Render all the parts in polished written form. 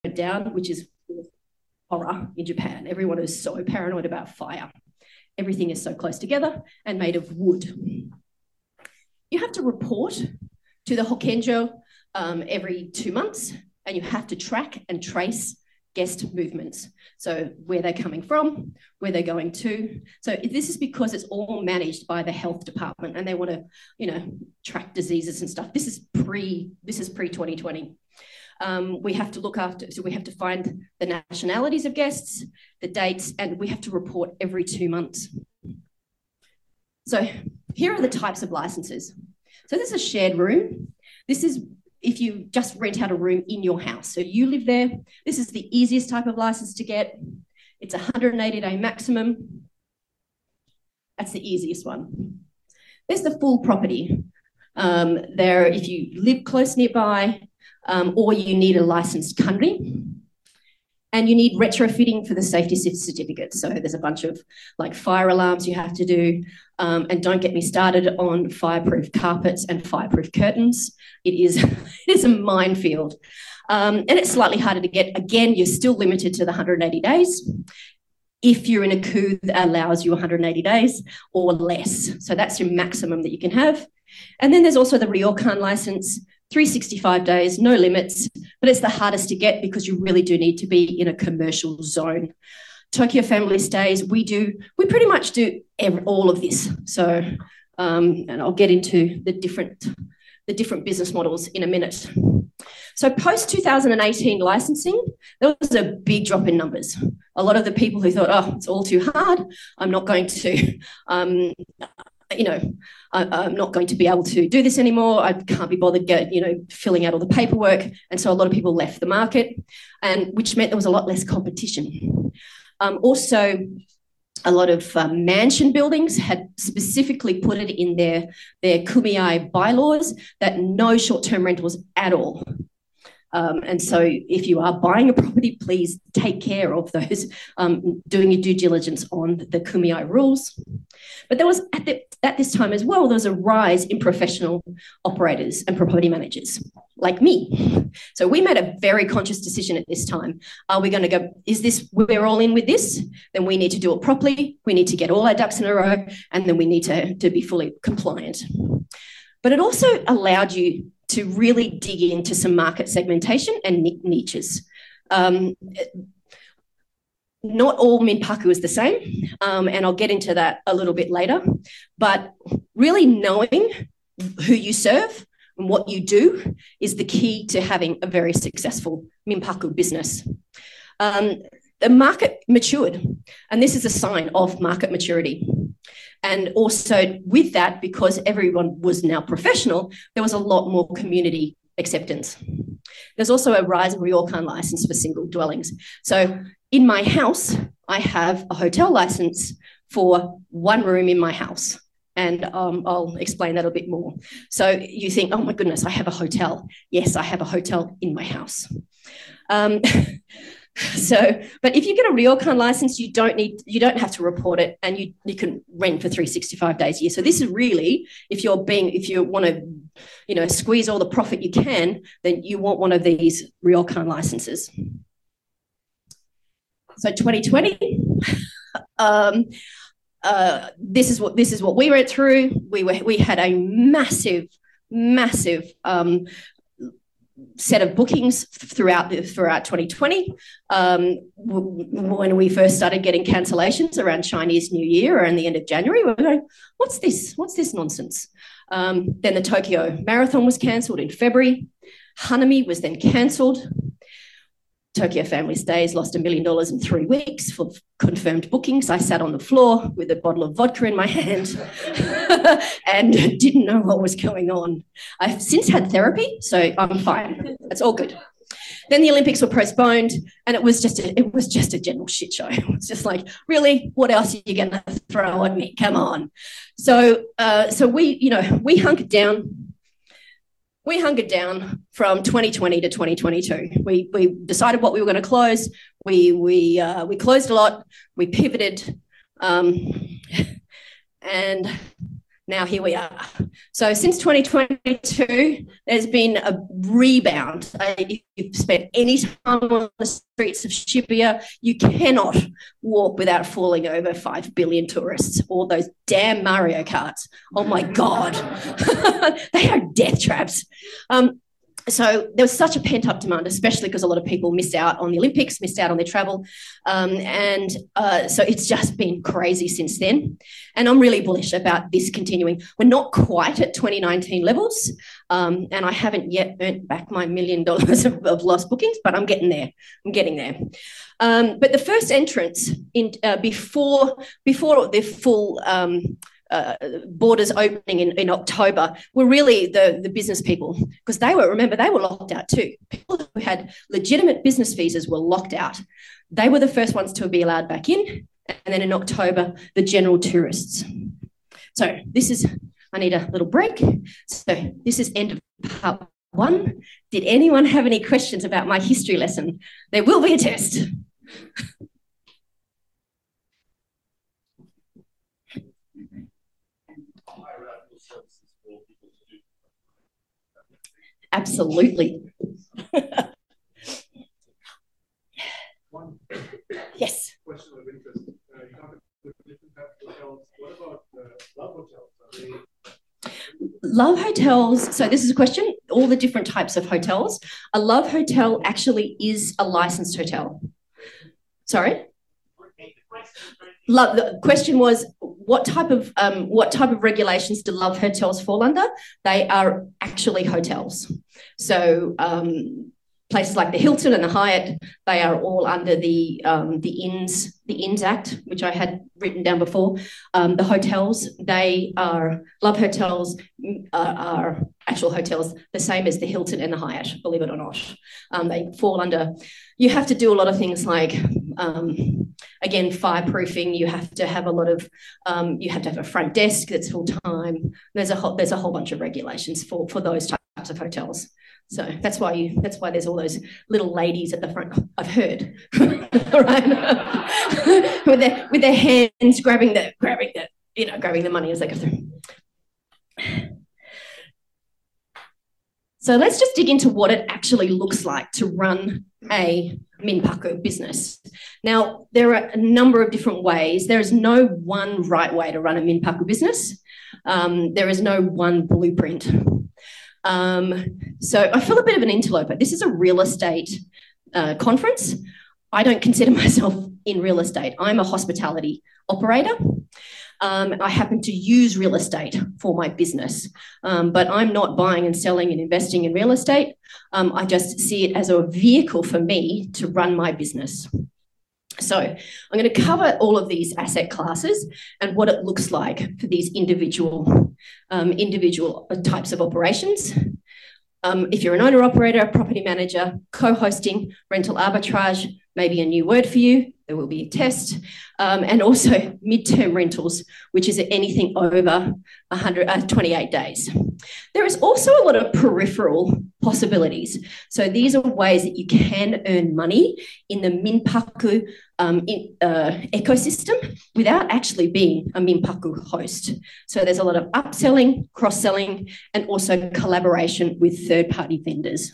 down, which is horror in Japan. Everyone is so paranoid about fire. Everything is so close together and made of wood. You have to report to the Hokenjo every 2 months, and you have to track and trace guest movements. So where they're coming from, where they're going to. So this is because it's all managed by the health department, and they want to, track diseases and stuff. This is pre-2020. We have to look after, so we have to find the nationalities of guests, the dates, and we have to report every 2 months. So here are the types of licenses. So this is a shared room. This is if you just rent out a room in your house. So you live there. This is the easiest type of license to get. It's 180-day maximum. That's the easiest one. There's the full property. If you live close nearby, or you need a licensed country, and you need retrofitting for the safety certificate. So there's a bunch of fire alarms you have to do, and don't get me started on fireproof carpets and fireproof curtains. It is a minefield, and it's slightly harder to get. Again, you're still limited to the 180 days. If you're in a coup that allows you 180 days or less. So that's your maximum that you can have. And then there's also the Ryokan license, 365 days, no limits, but it's the hardest to get because you really do need to be in a commercial zone. Tokyo Family Stays, we pretty much do all of this. So, and I'll get into the different business models in a minute. So post-2018 licensing, there was a big drop in numbers. A lot of the people who thought, it's all too hard, I'm not going to, I'm not going to be able to do this anymore. I can't be bothered filling out all the paperwork. And so a lot of people left the market, and which meant there was a lot less competition. Also, a lot of mansion buildings had specifically put it in their kumiai bylaws that no short-term rentals at all. And so if you are buying a property, please take care of those, doing your due diligence on the kumiai rules. But there was, at this time as well, there was a rise in professional operators and property managers like me. So we made a very conscious decision at this time. Are we going to go, we're all in with this? Then we need to do it properly. We need to get all our ducks in a row, and then we need to be fully compliant. But it also allowed you to really dig into some market segmentation and niches. Not all minpaku is the same, and I'll get into that a little bit later, but really knowing who you serve and what you do is the key to having a very successful minpaku business. The market matured, and this is a sign of market maturity. And also with that, because everyone was now professional, there was a lot more community acceptance. There's also a rise in ryokan license for single dwellings. So in my house, I have a hotel license for one room in my house. And I'll explain that a bit more. So you think, oh my goodness, I have a hotel. Yes, I have a hotel in my house. But if you get a ryokan license, you don't have to report it, and you can rent for 365 days a year. So this is really, if you want to, squeeze all the profit you can, then you want one of these ryokan licenses. So 2020, this is what we went through. We had a massive set of bookings throughout 2020. When we first started getting cancellations around Chinese New Year around the end of January, we were going, what's this nonsense? Then the Tokyo Marathon was cancelled in February. Hanami was then cancelled. Tokyo Family Stays lost $1 million in 3 weeks for confirmed bookings. I sat on the floor with a bottle of vodka in my hand and didn't know what was going on. I've since had therapy, so I'm fine. It's all good. Then the Olympics were postponed, and it was just a general shit show. It was just like, really, what else are you going to throw at me? Come on. So we hunkered down. We hunkered down from 2020 to 2022. We decided what we were going to close. We closed a lot. We pivoted, and now here we are. So since 2022, there's been a rebound. If you've spent any time on the streets of Shibuya, you cannot walk without falling over 5 billion tourists. All those damn Mario Karts. Oh my God. They are death traps. So there was such a pent-up demand, especially because a lot of people missed out on the Olympics, missed out on their travel. So it's just been crazy since then. And I'm really bullish about this continuing. We're not quite at 2019 levels, and I haven't yet earned back my $1 million of lost bookings, but I'm getting there. But the first entrance before the full borders opening in October were really the business people, because they were locked out too. People who had legitimate business visas were locked out. They were the first ones to be allowed back in, and then in October, the general tourists. So I need a little break. So this is end of part 1. Did anyone have any questions about my history lesson? There will be a test. Absolutely. Yes. Question of interest. You talked about different types of hotels. What about love hotels? Love hotels. So this is a question. All the different types of hotels. A love hotel actually is a licensed hotel. Sorry. The question was, what type of regulations do love hotels fall under? They are actually hotels. So places like the Hilton and the Hyatt, they are all under the Inns Act, which I had written down before. The hotels, love hotels are actual hotels, the same as the Hilton and the Hyatt, believe it or not. They fall under. You have to do a lot of things like, again, fireproofing. You have to have you have to have a front desk that's full time. There's a whole bunch of regulations for those types of hotels. So that's why there's all those little ladies at the front. I've heard, right? with their hands grabbing the money as they go through. So let's just dig into what it actually looks like to run a Minpaku business. Now, there are a number of different ways. There is no one right way to run a Minpaku business. There is no one blueprint. So I feel a bit of an interloper. This is a real estate conference. I don't consider myself in real estate. I'm a hospitality operator. I happen to use real estate for my business, but I'm not buying and selling and investing in real estate. I just see it as a vehicle for me to run my business. So I'm going to cover all of these asset classes and what it looks like for these individual types of operations. If you're an owner-operator, a property manager, co-hosting, rental arbitrage, maybe a new word for you, there will be a test, and also mid-term rentals, which is anything over 28 days. There is also a lot of peripheral possibilities. So these are ways that you can earn money in the Minpaku ecosystem without actually being a Minpaku host. So there's a lot of upselling, cross-selling, and also collaboration with third-party vendors.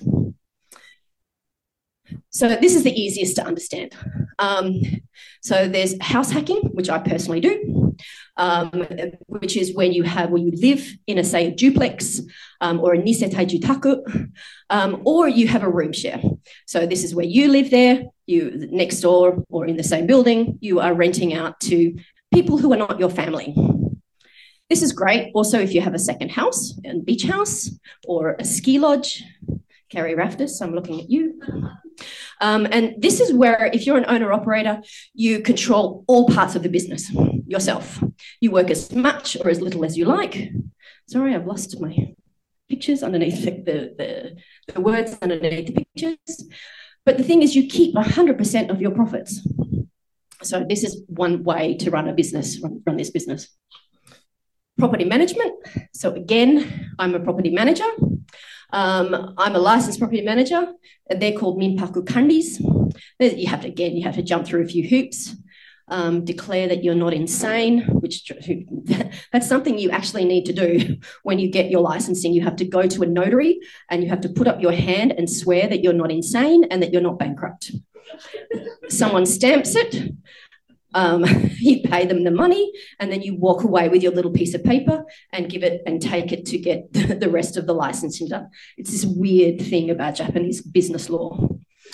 So this is the easiest to understand. So there's house hacking, which I personally do, which is when you live in a duplex or a nisetai jutaku, or you have a room share. So this is where you live there, you next door or in the same building, you are renting out to people who are not your family. This is great also if you have a second house, a beach house or a ski lodge. Carrie Raftis, I'm looking at you. And this is where, if you're an owner-operator, you control all parts of the business yourself. You work as much or as little as you like. Sorry, I've lost my pictures underneath the words underneath the pictures. But the thing is, you keep 100% of your profits. So this is one way to run a business, run this business. Property management. So again, I'm a property manager. I'm a licensed property manager. They're called Minpaku Kandis. You have to jump through a few hoops. declare that you're not insane, which that's something you actually need to do when you get your licensing. You have to go to a notary and you have to put up your hand and swear that you're not insane and that you're not bankrupt. Someone stamps it, you pay them the money, and then you walk away with your little piece of paper and give it and take it to get the rest of the licensing done. It's this weird thing about Japanese business law.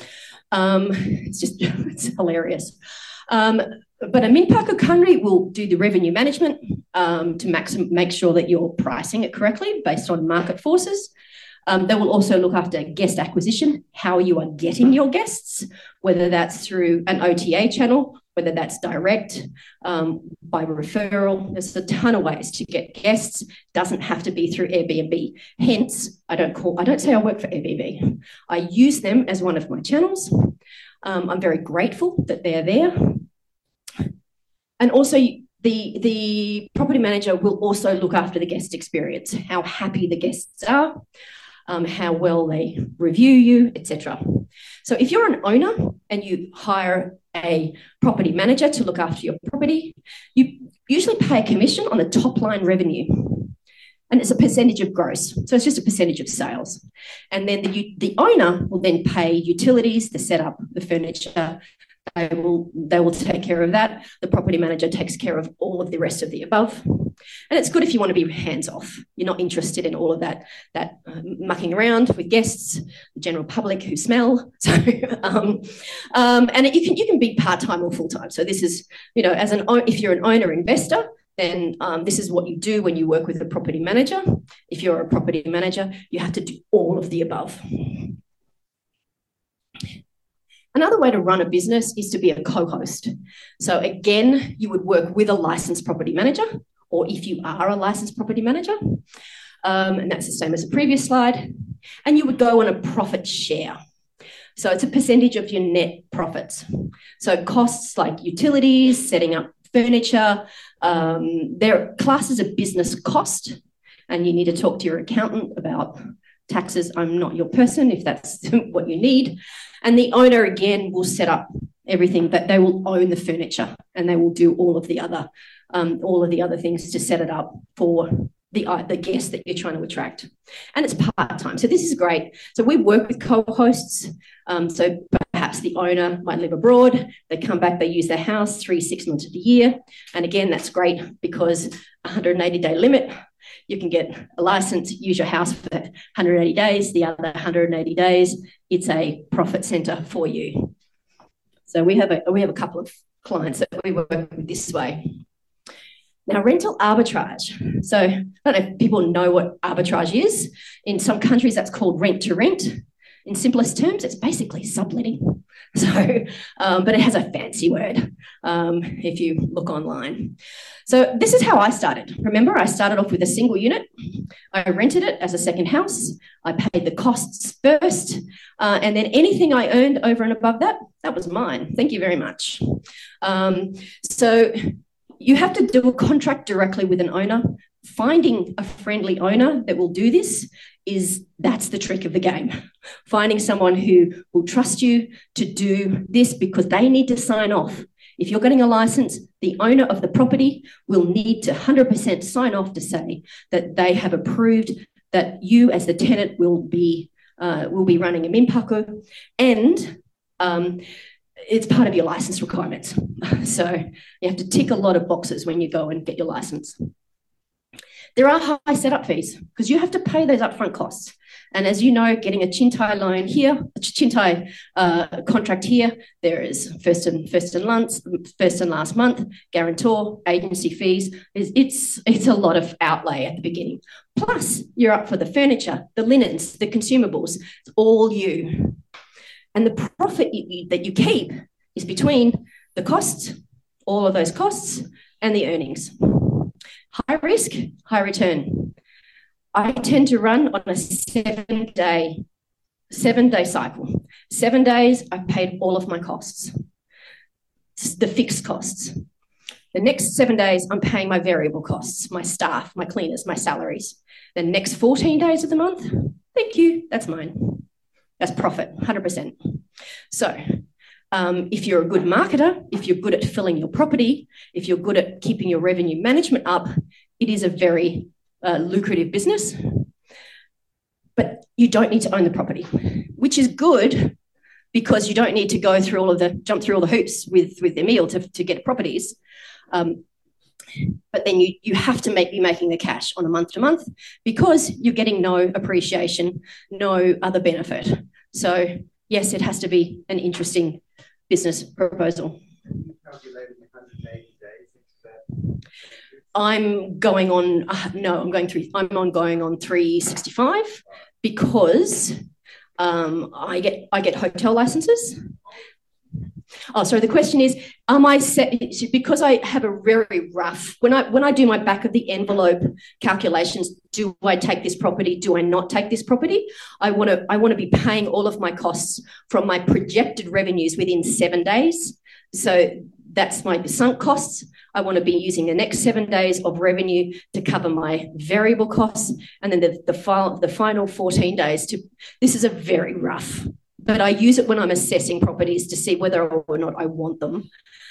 It's hilarious. But a Minpaku Kanri will do the revenue management to make sure that you're pricing it correctly based on market forces. They will also look after guest acquisition, how you are getting your guests, whether that's through an OTA channel, whether that's direct, by referral. There's a ton of ways to get guests. Doesn't have to be through Airbnb. Hence, I don't say I work for Airbnb. I use them as one of my channels. I'm very grateful that they're there. And also, the property manager will also look after the guest experience, how happy the guests are, how well they review you, etc. So if you're an owner and you hire a property manager to look after your property, you usually pay a commission on the top line revenue. And it's a percentage of gross. So it's just a percentage of sales. And then the owner will then pay utilities, the setup, the furniture. They will take care of that. The property manager takes care of all of the rest of the above. And it's good if you want to be hands-off. You're not interested in all of that mucking around with guests, the general public who smell. So, and you can be part-time or full-time. So this is, if you're an owner investor, then this is what you do when you work with a property manager. If you're a property manager, you have to do all of the above. Another way to run a business is to be a co-host. So again, you would work with a licensed property manager, or if you are a licensed property manager, and that's the same as the previous slide, and you would go on a profit share. So it's a percentage of your net profits. So costs like utilities, setting up furniture, they're classed as a business cost, and you need to talk to your accountant about taxes. I'm not your person if that's what you need. And the owner, again, will set up everything, but they will own the furniture and they will do all of the other things to set it up for the guests that you're trying to attract. And it's part-time. So this is great. So we work with co-hosts. So perhaps the owner might live abroad. They come back, they use their house 3-6 months of the year. And again, that's great because 180-day limit. You can get a license, use your house for 180 days, the other 180 days, it's a profit center for you. So we have a couple of clients that we work with this way. Now, rental arbitrage. So I don't know if people know what arbitrage is. In some countries, that's called rent to rent. In simplest terms, it's basically subletting. So, but it has a fancy word if you look online. So this is how I started. Remember, I started off with a single unit. I rented it as a second house. I paid the costs first. And then anything I earned over and above that, that was mine. Thank you very much. So you have to do a contract directly with an owner. Finding a friendly owner that will do this that's the trick of the game. Finding someone who will trust you to do this because they need to sign off. If you're getting a license, the owner of the property will need to 100% sign off to say that they have approved that you as the tenant will be running a Minpaku, and it's part of your license requirements. So you have to tick a lot of boxes when you go and get your license. There are high setup fees because you have to pay those upfront costs. And as you know, getting a Chintai loan here, a Chintai contract here, there is first and last month, guarantor, agency fees. It's a lot of outlay at the beginning. Plus, you're up for the furniture, the linens, the consumables. It's all you. And the profit that you keep is between the costs, all of those costs, and the earnings. High risk, high return. I tend to run on a 7-day cycle. 7 days, I've paid all of my costs, the fixed costs. The next 7 days, I'm paying my variable costs, my staff, my cleaners, my salaries. The next 14 days of the month, thank you, that's mine. That's profit, 100%. So If you're a good marketer, if you're good at filling your property, if you're good at keeping your revenue management up, it is a very lucrative business. But you don't need to own the property, which is good because you don't need to go through jump through all the hoops with Emil to get properties. But then you have to be making the cash on a month to month because you're getting no appreciation, no other benefit. So yes, it has to be an interesting business proposal. I'm going on 365 because I get hotel licenses. Oh, sorry. The question is, am I set because I have a very rough when I do my back of the envelope calculations? Do I take this property? Do I not take this property? I want to be paying all of my costs from my projected revenues within 7 days. So that's my sunk costs. I want to be using the next 7 days of revenue to cover my variable costs, and then the final 14 days to. This is a very rough. But I use it when I'm assessing properties to see whether or not I want them.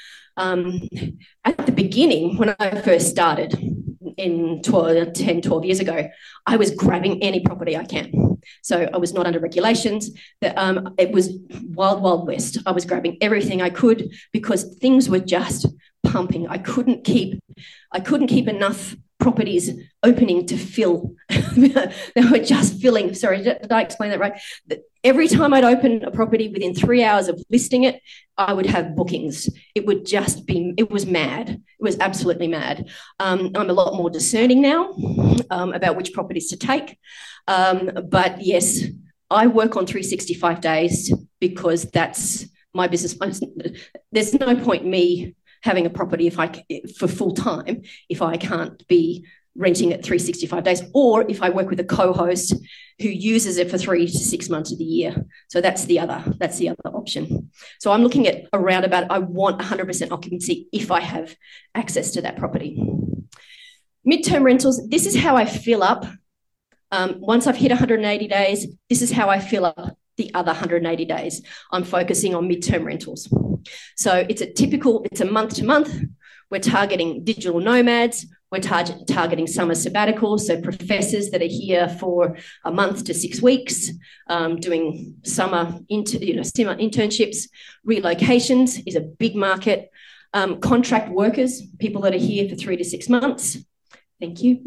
At the beginning, when I first started in 10, 12 years ago, I was grabbing any property I can. So I was not under regulations. It was wild, wild west. I was grabbing everything I could because things were just pumping. I couldn't keep enough properties opening to fill. They were just filling. Sorry, did I explain that right? Every time I'd open a property within 3 hours of listing it, I would have bookings. It was mad. It was absolutely mad. I'm a lot more discerning now about which properties to take. But yes, I work on 365 days because that's my business. There's no point me having a property for full time if I can't be renting it 365 days, or if I work with a co-host who uses it for 3 to 6 months of the year. So that's the other option. So I'm looking at around about, I want 100% occupancy if I have access to that property. Midterm rentals, this is how I fill up. Once I've hit 180 days, this is how I fill up the other 180 days. I'm focusing on midterm rentals. So it's a month to month. We're targeting digital nomads. We're targeting summer sabbaticals, so professors that are here for a month to 6 weeks, doing summer internships. Relocations is a big market. Contract workers, people that are here for 3 to 6 months. Thank you.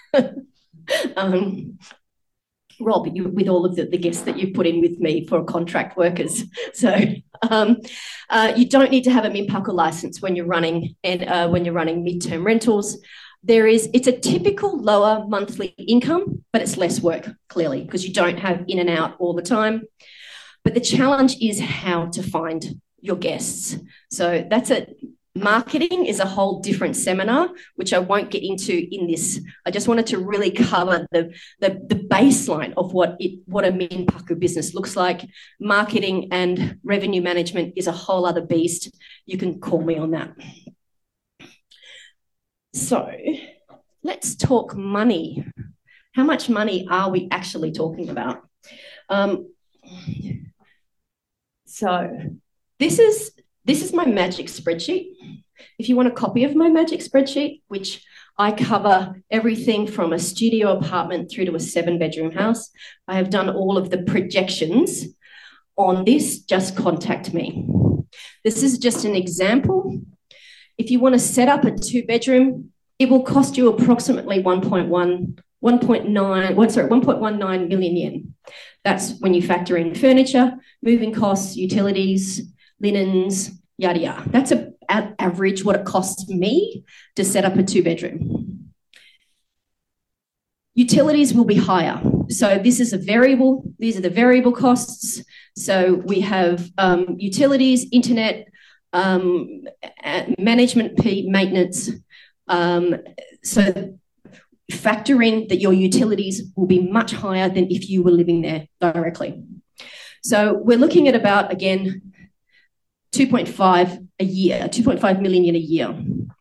Rob, with all of the guests that you've put in with me for contract workers. So you don't need to have a MINPACA license when you're running midterm rentals. It's a typical lower monthly income, but it's less work, clearly, because you don't have in and out all the time. But the challenge is how to find your guests. So marketing is a whole different seminar, which I won't get into in this. I just wanted to really cover the baseline of what a MINPACA business looks like. Marketing and revenue management is a whole other beast. You can call me on that. So let's talk money. How much money are we actually talking about? So this is my magic spreadsheet. If you want a copy of my magic spreadsheet, which I cover everything from a studio apartment through to a 7-bedroom house, I have done all of the projections on this. Just contact me. This is just an example. If you want to set up a 2-bedroom, it will cost you approximately 1.19 million yen. That's when you factor in furniture, moving costs, utilities, linens, yada yada. That's an average what it costs me to set up a 2-bedroom. Utilities will be higher. So this is a variable. These are the variable costs. So we have utilities, internet, management fee, maintenance. So factoring that your utilities will be much higher than if you were living there directly. So we're looking at about, again, 2.5 a year, 2.5 million yen a year.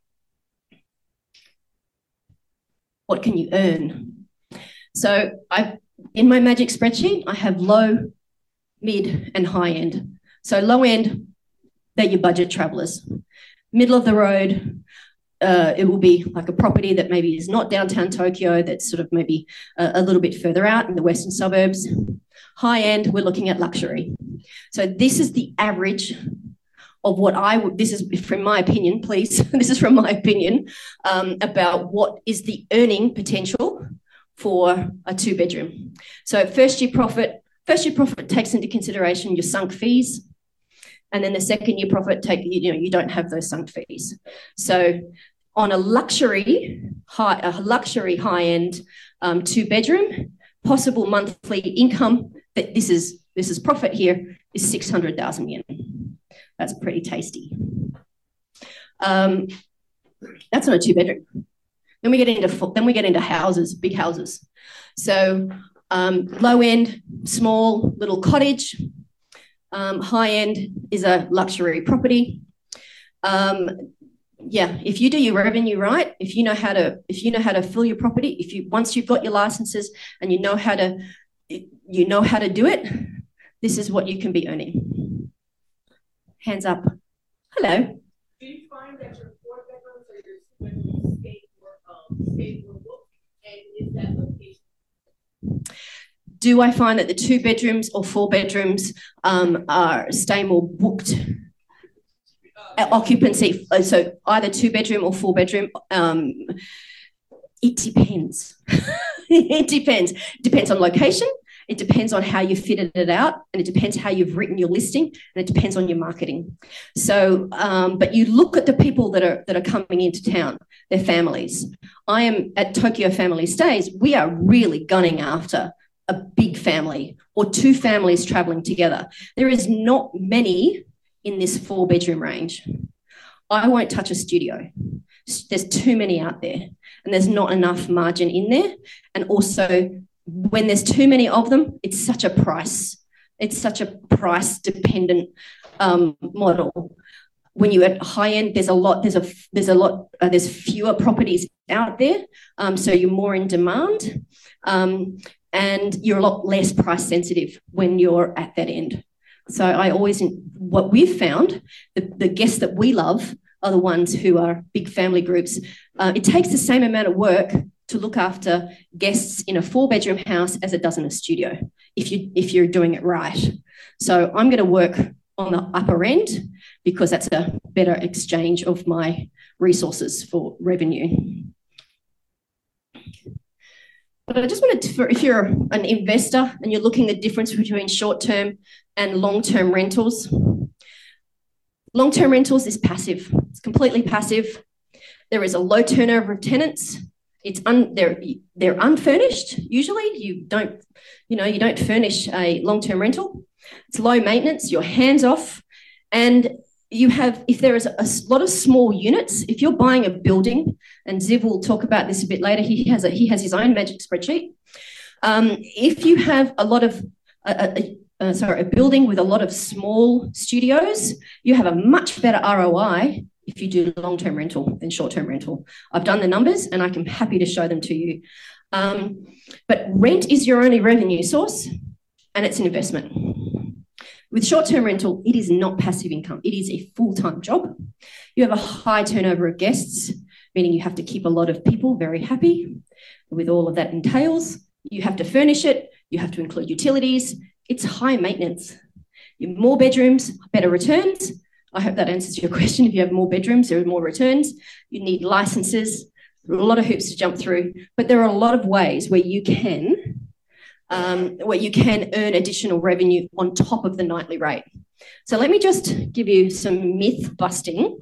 What can you earn? So in my magic spreadsheet, I have low, mid, and high end. So low end, they're your budget travellers. Middle of the road, it will be like a property that maybe is not downtown Tokyo, that's sort of maybe a little bit further out in the western suburbs. High end, we're looking at luxury. So this is the average of what this is from my opinion, please, this is from my opinion, about what is the earning potential for a 2-bedroom. So first year profit takes into consideration your sunk fees. And then the second year profit you don't have those sunk fees. So on a luxury high-end 2-bedroom, possible monthly income, that this is profit here, is 600,000 yen. That's pretty tasty. That's not a 2-bedroom. Then we get into houses, big houses. So low end, small little cottage. High end is a luxury property. If you do your revenue right, if you know how to fill your property, once you've got your licenses and you know how to do it, this is what you can be earning. Hands up. Hello. Do you find that your 4 bedrooms or your 2 bedrooms stay more booked, and is that location? Do I find that the 2 bedrooms or 4 bedrooms stay more booked? Occupancy, so either 2-bedroom or 4-bedroom, it depends. It depends. It depends on location. It depends on how you fitted it out, and it depends how you've written your listing, and it depends on your marketing. So, but you look at the people that are coming into town, their families. I am at Tokyo Family Stays. We are really gunning after a big family or 2 families traveling together. There is not many in this 4-bedroom range. I won't touch a studio. There's too many out there, and there's not enough margin in there. And also, when there's too many of them, it's such a price dependent model. When you're at high end, there's fewer properties out there, so you're more in demand, and you're a lot less price sensitive when you're at that end. So what we've found, the guests that we love are the ones who are big family groups. It takes the same amount of work to look after guests in a 4-bedroom house as it does in a studio, if you're doing it right. So I'm going to work on the upper end because that's a better exchange of my resources for revenue. But I just wanted to, if you're an investor and you're looking at the difference between short-term and long-term rentals, long-term rentals is passive. It's completely passive. There is a low turnover of tenants. They're unfurnished. Usually, you don't furnish a long-term rental. It's low maintenance. You're hands off, and if there is a lot of small units, if you're buying a building, and Ziv will talk about this a bit later, he has his own magic spreadsheet. If you have a building with a lot of small studios, you have a much better ROI if you do long-term rental than short-term rental. I've done the numbers and I'm happy to show them to you. But rent is your only revenue source, and it's an investment. With short-term rental, it is not passive income. It is a full-time job. You have a high turnover of guests, meaning you have to keep a lot of people very happy with all of that entails. You have to furnish it. You have to include utilities. It's high maintenance. You have more bedrooms, better returns. I hope that answers your question. If you have more bedrooms, there are more returns. You need licenses. There are a lot of hoops to jump through, but there are a lot of ways where you can earn additional revenue on top of the nightly rate. So let me just give you some myth busting.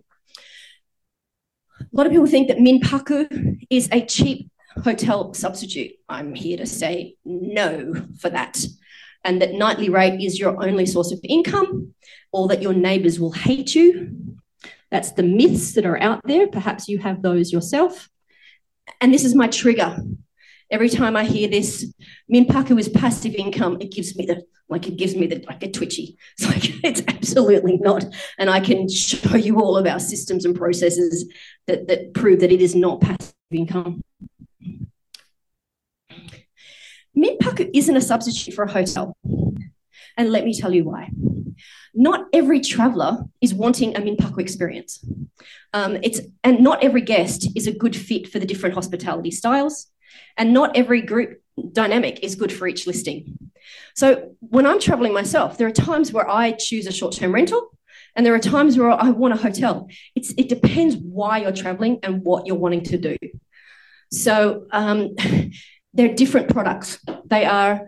A lot of people think that Minpaku is a cheap hotel substitute. I'm here to say no for that. And that nightly rate is your only source of income, or that your neighbours will hate you. That's the myths that are out there. Perhaps you have those yourself. And this is my trigger. Every time I hear this, Minpaku is passive income, it gives me a twitchy. It's like, it's absolutely not. And I can show you all of our systems and processes that prove that it is not passive income. Minpaku isn't a substitute for a hotel. And let me tell you why. not every traveller is wanting a Minpaku experience. And not every guest is a good fit for the different hospitality styles, and not every group dynamic is good for each listing. So when I'm travelling myself, there are times where I choose a short-term rental, and there are times where I want a hotel. It depends why you're travelling and what you're wanting to do. So they're different products. They are,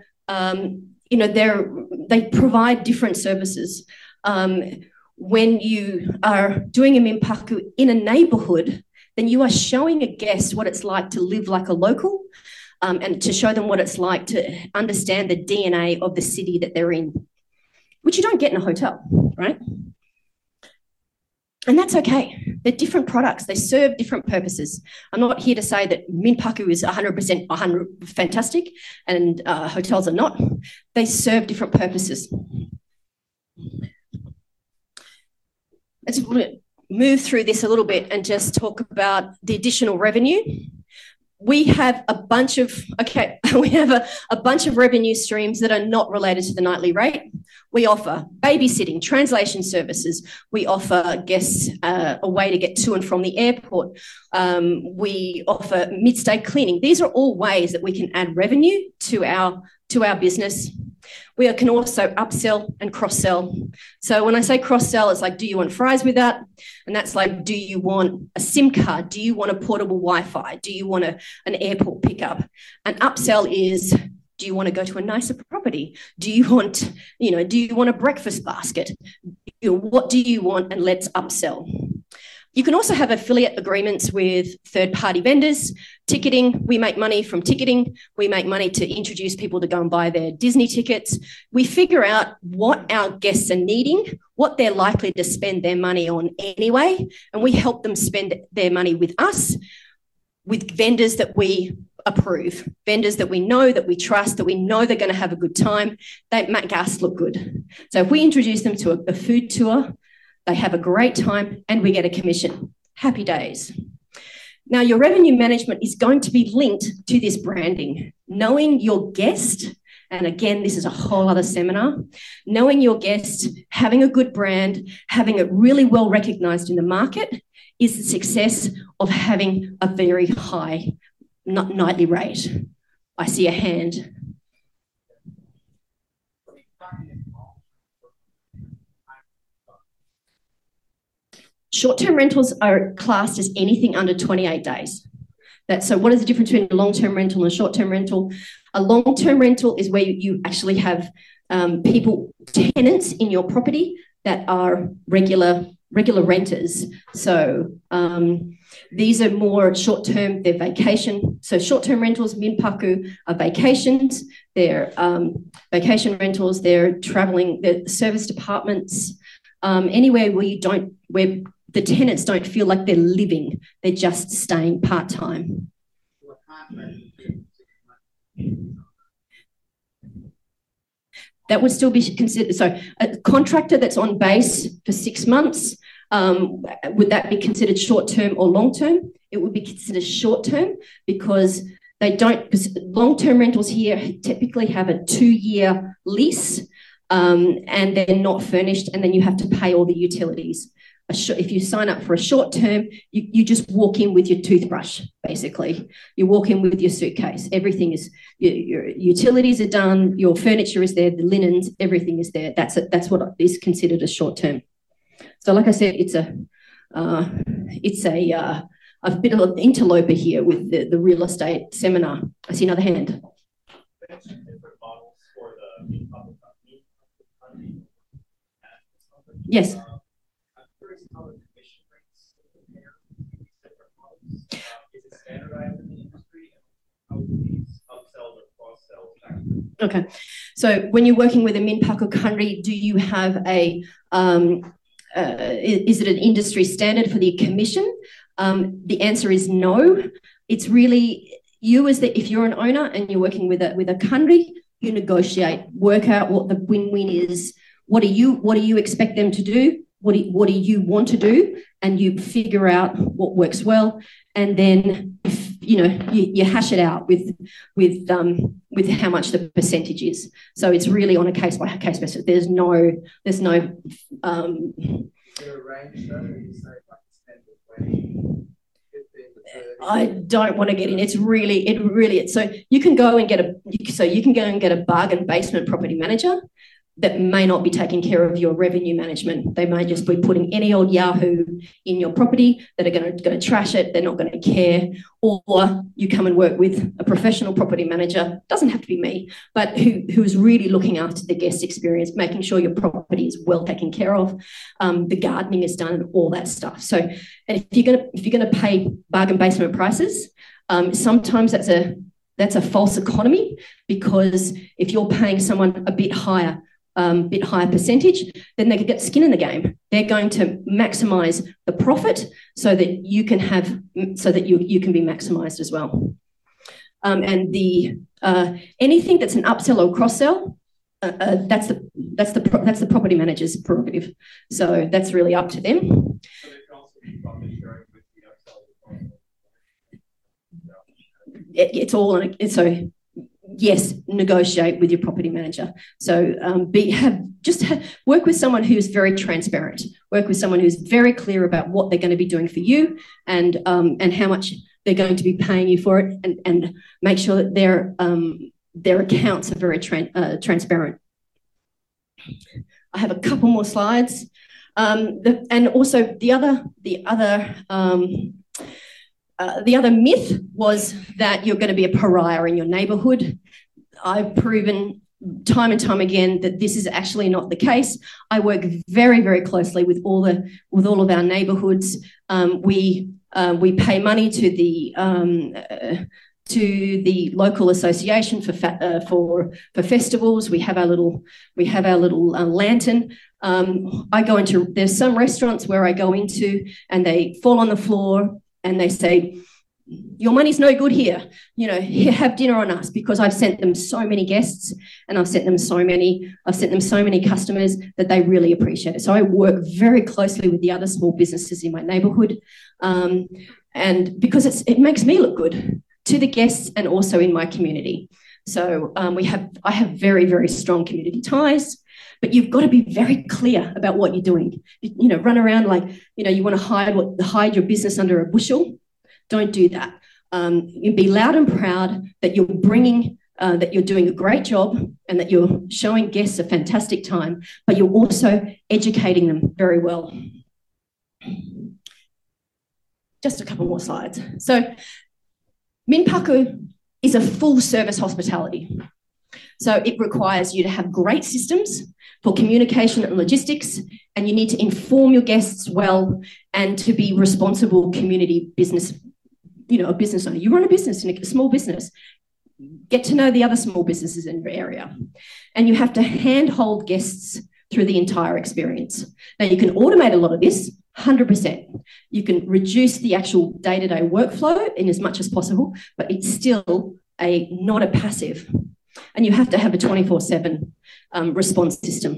they provide different services. When you are doing a Minpaku in a neighbourhood, then you are showing a guest what it's like to live like a local, and to show them what it's like to understand the DNA of the city that they're in, which you don't get in a hotel, right? And that's okay. They're different products. They serve different purposes. I'm not here to say that Minpaku is 100% fantastic and hotels are not. They serve different purposes. Let's move through this a little bit and just talk about the additional revenue. We have a bunch of revenue streams that are not related to the nightly rate. We offer babysitting, translation services. We offer guests a way to get to and from the airport. We offer mid-stay cleaning. These are all ways that we can add revenue to our business. We can also upsell and cross-sell. So when I say cross-sell, it's like, do you want fries with that? And that's like, do you want a SIM card? Do you want a portable Wi-Fi? Do you want an airport pickup? And upsell is, do you want to go to a nicer property? Do you want a breakfast basket? What do you want? And let's upsell. You can also have affiliate agreements with third-party vendors. Ticketing, we make money from ticketing. We make money to introduce people to go and buy their Disney tickets. We figure out what our guests are needing, what they're likely to spend their money on anyway, and we help them spend their money with us, with vendors that we approve, vendors that we know, that we trust, that we know they're going to have a good time. They make us look good. So if we introduce them to a food tour, they have a great time and we get a commission. Happy days. Now, your revenue management is going to be linked to this branding. Knowing your guest, and again, this is a whole other seminar, knowing your guest, having a good brand, having it really well recognised in the market is the success of having a very high nightly rate. I see a hand. Short-term rentals are classed as anything under 28 days. So what is the difference between a long-term rental and a short-term rental? A long-term rental is where you actually have tenants in your property that are regular renters. So these are more short-term, they're vacation. So short-term rentals, Minpaku, are vacations. They're vacation rentals, they're travelling, they're service departments, anywhere where the tenants don't feel like they're living, they're just staying part-time. That would still be considered, so a contractor that's on base for 6 months, would that be considered short-term or long-term? It would be considered short-term because long-term rentals here typically have a 2-year lease, and they're not furnished, and then you have to pay all the utilities. If you sign up for a short term, you just walk in with your toothbrush, basically. You walk in with your suitcase. Everything is, your utilities are done, your furniture is there, the linens, everything is there. That's what is considered a short term. So like I said, it's a bit of an interloper here with the real estate seminar. I see another hand. Yes. Okay, so when you're working with a Minpaku Country, do you have is it an industry standard for the commission? The answer is no. It's really you if you're an owner and you're working with a country, you negotiate, work out what the win-win is. What do you expect them to do? What do you want to do? And you figure out what works well. And then you hash it out with how much the percentage is. So it's really on a case by case basis. There's no Is there a range though? You say like 10 to 20, 15 to 30? I don't want to get in. It really. So you can go and get a bargain basement property manager that may not be taking care of your revenue management. They may just be putting any old Yahoo in your property that are going to trash it. They're not going to care. Or you come and work with a professional property manager, doesn't have to be me, but who is really looking after the guest experience, making sure your property is well taken care of, the gardening is done, and all that stuff. So, and if you're going to pay bargain basement prices, sometimes that's a false economy, because if you're paying someone a bit higher percentage, then they could get skin in the game. They're going to maximise the profit so that you can you can be maximised as well. And anything that's an upsell or cross sell, that's the property manager's prerogative. So that's really up to them. So they can also be profit sharing with the upsell. It's all on it. So yes, negotiate with your property manager. So work with someone who's very transparent. Work with someone who's very clear about what they're going to be doing for you, and how much they're going to be paying you for it, and make sure that their accounts are very transparent. I have a couple more slides, and also the other myth was that you're going to be a pariah in your neighbourhood. I've proven time and time again that this is actually not the case. I work very, very closely with all of our neighbourhoods. We pay money to the local association for festivals. We have our little lantern. There's some restaurants where I go into and they fall on the floor and they say, your money's no good here. Have dinner on us, because I've sent them so many guests, and I've sent them so many customers that they really appreciate it. So I work very closely with the other small businesses in my neighbourhood, and because it makes me look good to the guests and also in my community. So I have very, very strong community ties. But you've got to be very clear about what you're doing. Run around like, you want to hide your business under a bushel. Don't do that. You be loud and proud that you're that you're doing a great job and that you're showing guests a fantastic time, but you're also educating them very well. Just a couple more slides. So Minpaku is a full service hospitality. So it requires you to have great systems for communication and logistics, and you need to inform your guests well and to be responsible community business, a business owner. You run a business in a small business. Get to know the other small businesses in your area. And you have to handhold guests through the entire experience. Now, you can automate a lot of this, 100%. You can reduce the actual day-to-day workflow in as much as possible, but it's still not a passive. And you have to have a 24/7 response system.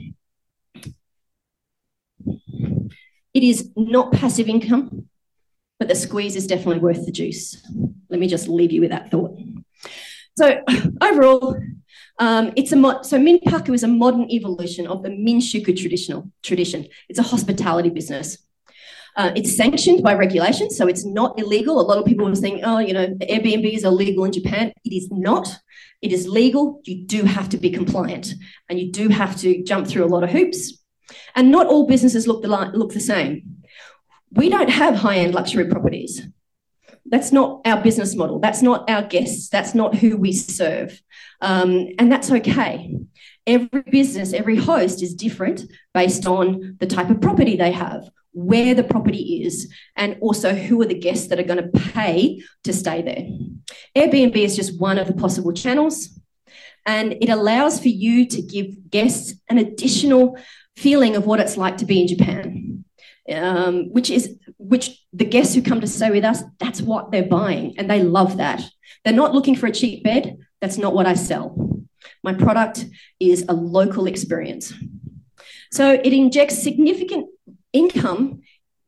It is not passive income, but the squeeze is definitely worth the juice. Let me just leave you with that thought. So overall, so Minpaku is a modern evolution of the Minshuku tradition. It's a hospitality business. It's sanctioned by regulation, so it's not illegal. A lot of people are saying, Airbnb is illegal in Japan. It is not. It is legal. You do have to be compliant, and you do have to jump through a lot of hoops. And not all businesses look the same. We don't have high-end luxury properties. That's not our business model. That's not our guests. That's not who we serve. And that's okay. Every business, every host is different based on the type of property they have, where the property is, and also who are the guests that are going to pay to stay there. Airbnb is just one of the possible channels, and it allows for you to give guests an additional feeling of what it's like to be in Japan, which the guests who come to stay with us, that's what they're buying, and they love that. They're not looking for a cheap bed. That's not what I sell. My product is a local experience. So it injects significant income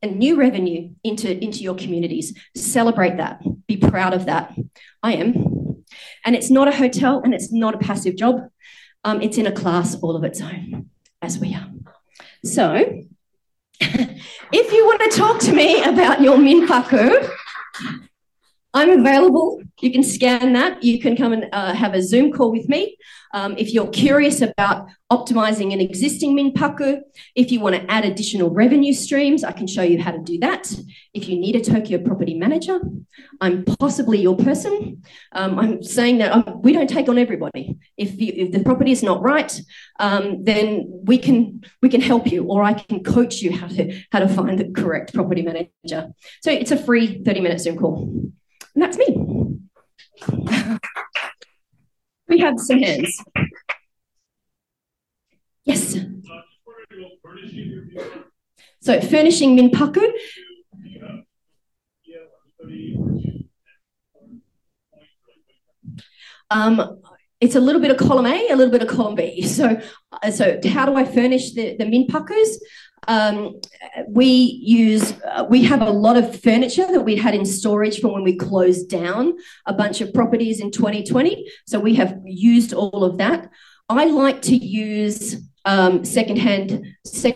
and new revenue into your communities. Celebrate that. Be proud of that. I am. And it's not a hotel and it's not a passive job. It's in a class all of its own, as we are. So if you want to talk to me about your Minpaku, I'm available. You can scan that. You can come and have a Zoom call with me. If you're curious about optimizing an existing Minpaku, if you want to add additional revenue streams, I can show you how to do that. If you need a Tokyo property manager, I'm possibly your person. I'm saying that we don't take on everybody. If the property is not right, then we can help you, or I can coach you how to find the correct property manager. So it's a free 30-minute Zoom call. And that's me. We have some hands. Yes. So furnishing Minpaku. It's a little bit of column A, a little bit of column B. So how do I furnish the Minpakus? We have a lot of furniture that we had in storage from when we closed down a bunch of properties in 2020. So we have used all of that. I like to use secondhand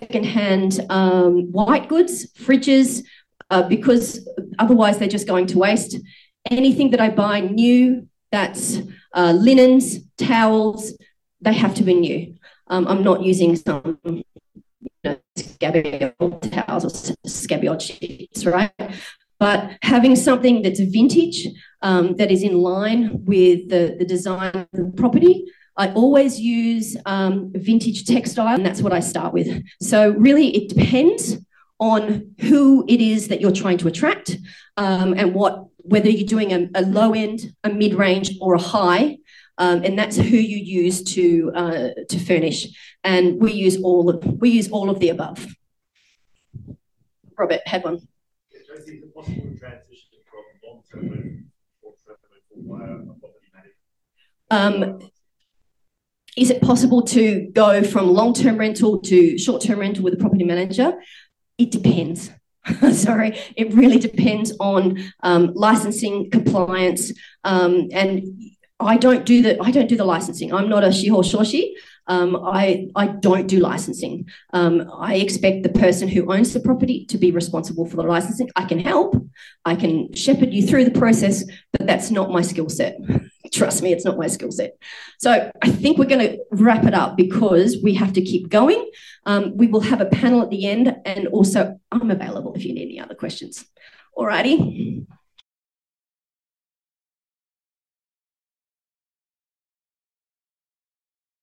white goods, fridges, because otherwise they're just going to waste. Anything that I buy new, that's linens, towels, they have to be new. I'm not using some scabby old towels or scabby old sheets, right? But having something that's vintage, that is in line with the design of the property. I always use vintage textile, and that's what I start with. So really it depends on who it is that you're trying to attract, and whether you're doing a low end, a mid-range, or a high. And that's who you use to furnish. And we use all of the above. Robert had one. Is it possible to transition from long-term rental or short-term rental via a property manager? Is it possible to go from long-term rental to short-term rental with a property manager? It depends. Sorry, it really depends on licensing, compliance, and I don't do the licensing. I'm not a shiho shoshi. I don't do licensing. I expect the person who owns the property to be responsible for the licensing. I can help. I can shepherd you through the process, but that's not my skill set. Trust me, it's not my skill set. So I think we're going to wrap it up because we have to keep going. We will have a panel at the end, and also I'm available if you need any other questions. All righty.